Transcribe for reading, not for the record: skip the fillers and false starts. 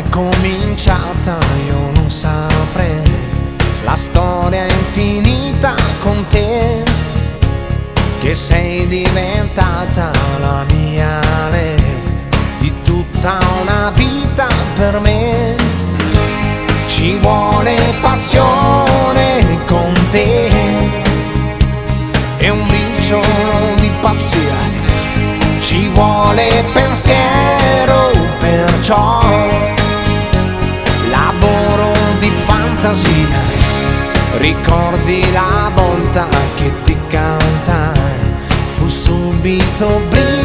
cominciata io non saprei, la storia è infinita con te, che sei diventata la mia lei, di tutta una vita per me. Ci vuole passione con te e un briciolo di pazzia, ci vuole pensiero, perciò lavoro di fantasia. Ricordi la volta che ti cantai, fu subito